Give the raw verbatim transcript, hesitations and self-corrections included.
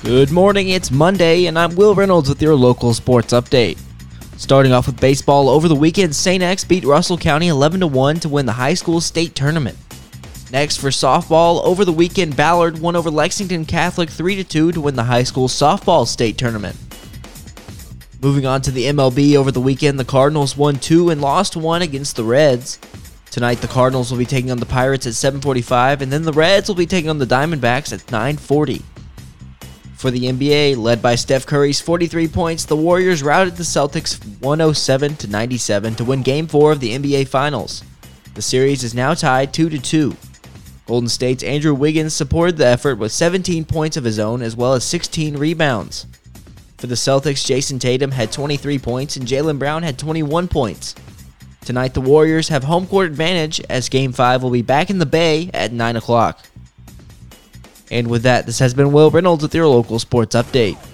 Good morning, it's Monday, and I'm Will Reynolds with your local sports update. Starting off with baseball, over the weekend, Saint X beat Russell County eleven to one to win the high school state tournament. Next, for softball, over the weekend, Ballard won over Lexington Catholic three to two to win the high school softball state tournament. Moving on to the M L B, over the weekend, the Cardinals won two and lost one against the Reds. Tonight, the Cardinals will be taking on the Pirates at seven forty-five, and then the Reds will be taking on the Diamondbacks at nine forty. For the N B A, led by Steph Curry's forty-three points, the Warriors routed the Celtics one oh seven to ninety-seven to win Game four of the N B A Finals. The series is now tied two to two. Golden State's Andrew Wiggins supported the effort with seventeen points of his own as well as sixteen rebounds. For the Celtics, Jason Tatum had twenty-three points and Jaylen Brown had twenty-one points. Tonight, the Warriors have home court advantage as Game five will be back in the Bay at nine o'clock. And with that, this has been Will Reynolds with your local sports update.